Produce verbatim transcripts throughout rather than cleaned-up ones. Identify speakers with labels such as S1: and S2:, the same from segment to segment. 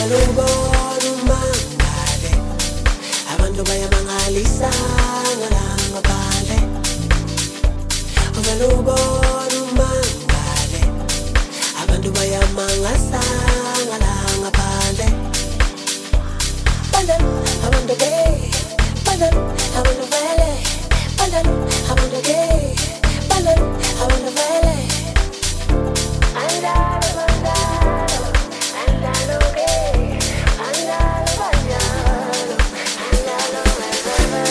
S1: uvela ubona umangale, abantu bayamangalisa ngala ngaphandle. Uvela ubona umangale, abantu bayamangasa ngala ngaphandle. Bandan abantu gay, bandan abantu vele, bandan abantu gay, bandan abantu vele. Andalo bandalo, andalo gay, andalo bandalo, andalo vele.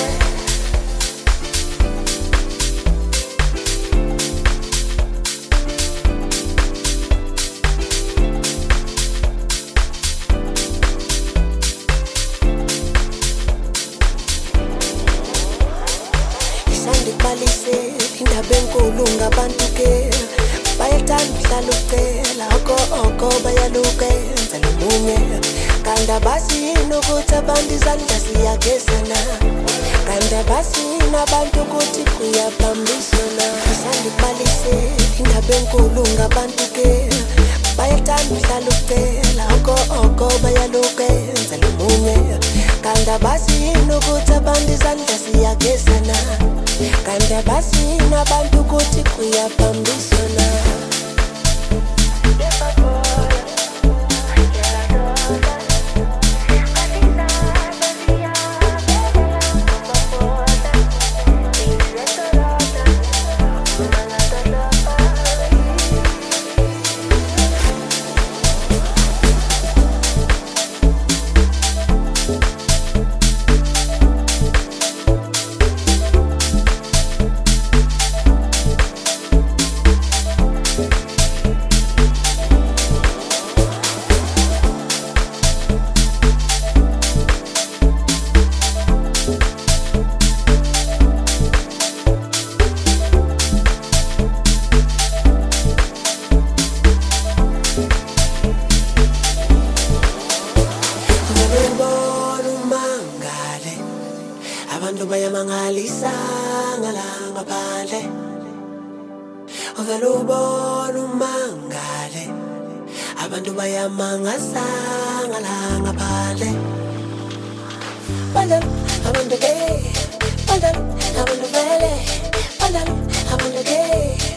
S1: Balise indaba enkulu ngabantu ke bayathanda uhlala ucela oko oko bayalukenza lomunye kanti abasini ukuthi abantu izandla ziyagezana kanti abasini abantu ukuthi kuyabambisana isanda balise indaba enkulu ngabantu ke bayathanda uhlala ucela oko oko bayalukenza lomunye kanti abasini ukuthi abantu izandla ziyagezana kanti abasini abantu ukuthi kuyabambisana. Abantu bayamangalisa ngala ngaphandle. Uvela ubona umangale, abantu bayamangasa ngala ngaphandle. Bandan abantu gay, bandan abantu vele, bandan abantu gay.